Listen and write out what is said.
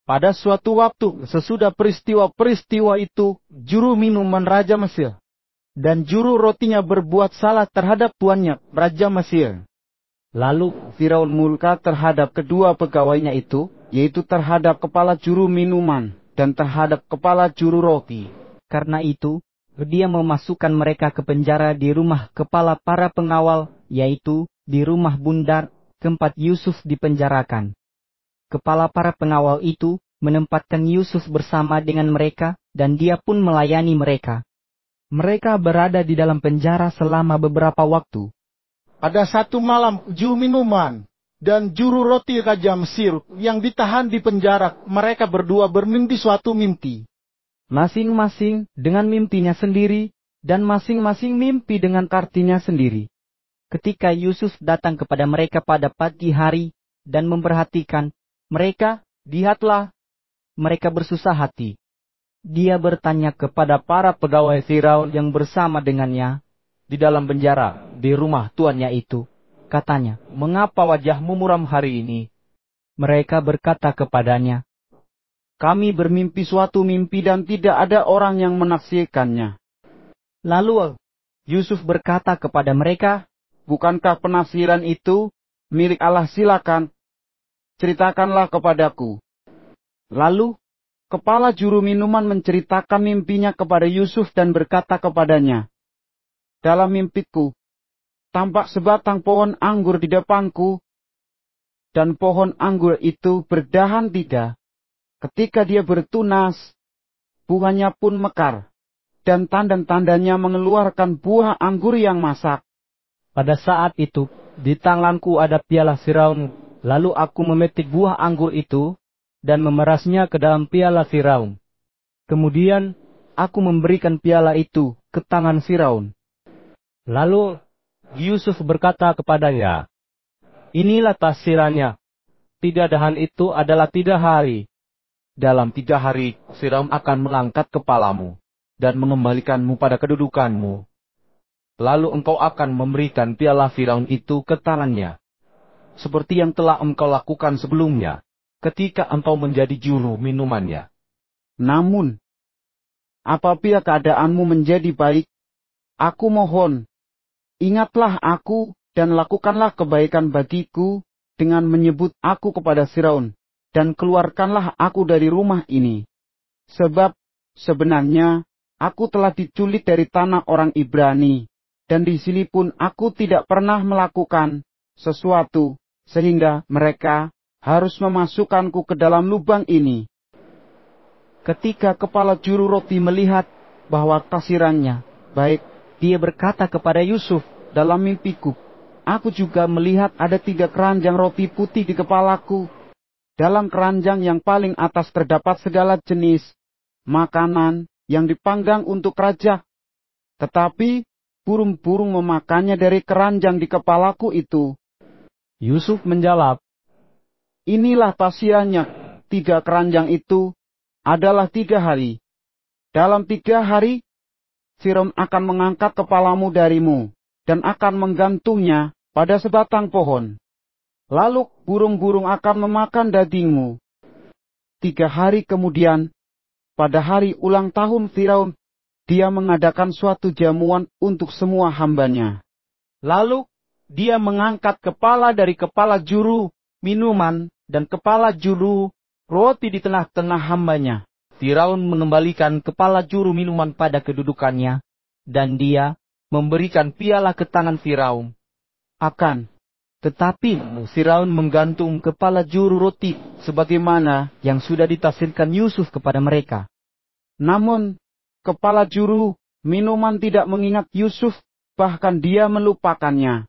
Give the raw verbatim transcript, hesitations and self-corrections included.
Pada suatu waktu sesudah peristiwa-peristiwa itu, juru minuman Raja Mesir dan juru rotinya berbuat salah terhadap tuannya, Raja Mesir. Lalu Firaun murka terhadap kedua pegawainya itu, yaitu terhadap kepala juru minuman dan terhadap kepala juru roti. Karena itu, dia memasukkan mereka ke penjara di rumah kepala para pengawal, yaitu di rumah bundar, tempat Yusuf dipenjarakan. Kepala para pengawal itu menempatkan Yusuf bersama dengan mereka, dan dia pun melayani mereka. Mereka berada di dalam penjara selama beberapa waktu. Pada satu malam, juru minuman dan juru roti Raja Mesir yang ditahan di penjara, mereka berdua bermimpi suatu mimpi. Masing-masing dengan mimpinya sendiri, dan masing-masing mimpi dengan artinya sendiri. Ketika Yusuf datang kepada mereka pada pagi hari dan memperhatikan mereka, lihatlah, mereka bersusah hati. Dia bertanya kepada para pegawai Firaun yang bersama dengannya di dalam penjara di rumah tuannya itu. Katanya, "Mengapa wajahmu muram hari ini?" Mereka berkata kepadanya, "Kami bermimpi suatu mimpi dan tidak ada orang yang menafsirkannya." Lalu Yusuf berkata kepada mereka, "Bukankah penafsiran itu milik Allah? Silakan, ceritakanlah kepadaku." Lalu kepala juru minuman menceritakan mimpinya kepada Yusuf dan berkata kepadanya, "Dalam mimpiku, tampak sebatang pohon anggur di depanku, dan pohon anggur itu berdahan tiga. Ketika dia bertunas, buahnya pun mekar, dan tanda-tandanya mengeluarkan buah anggur yang masak. Pada saat itu, di tanganku ada piala Firaun, lalu aku memetik buah anggur itu, dan memerasnya ke dalam piala Firaun. Kemudian, aku memberikan piala itu ke tangan Firaun." Lalu Yusuf berkata kepadanya, "Inilah tafsirannya. Tiga dahan itu adalah tiga hari. Dalam tiga hari, Firaun akan mengangkat kepalamu dan mengembalikanmu pada kedudukanmu. Lalu engkau akan memberikan piala Firaun itu ke tangannya, seperti yang telah engkau lakukan sebelumnya, ketika engkau menjadi juru minumannya. Namun, apabila keadaanmu menjadi baik, aku mohon, ingatlah aku dan lakukanlah kebaikan bagiku dengan menyebut aku kepada Firaun, dan keluarkanlah aku dari rumah ini. Sebab sebenarnya aku telah diculik dari tanah orang Ibrani, dan di sini pun aku tidak pernah melakukan sesuatu, sehingga mereka harus memasukkanku ke dalam lubang ini." Ketika kepala juru roti melihat bahwa tafsirannya baik, dia berkata kepada Yusuf, "Dalam mimpiku, aku juga melihat ada tiga keranjang roti putih di kepalaku. Dalam keranjang yang paling atas terdapat segala jenis makanan yang dipanggang untuk raja. Tetapi burung-burung memakannya dari keranjang di kepalaku itu." Yusuf menjawab, "Inilah tafsirannya, tiga keranjang itu adalah tiga hari. Dalam tiga hari, Firaun akan mengangkat kepalamu darimu, dan akan menggantungnya pada sebatang pohon. Lalu burung-burung akan memakan dagingmu. Tiga hari kemudian, pada hari ulang tahun Firaun, dia mengadakan suatu jamuan untuk semua hambanya. Lalu dia mengangkat kepala dari kepala juru minuman dan kepala juru roti di tengah-tengah hambanya. Firaun mengembalikan kepala juru minuman pada kedudukannya, dan dia memberikan piala ke tangan Firaun. Akan tetapi Firaun menggantung kepala juru roti sebagaimana yang sudah ditafsirkan Yusuf kepada mereka. Namun kepala juru minuman tidak mengingat Yusuf, bahkan dia melupakannya.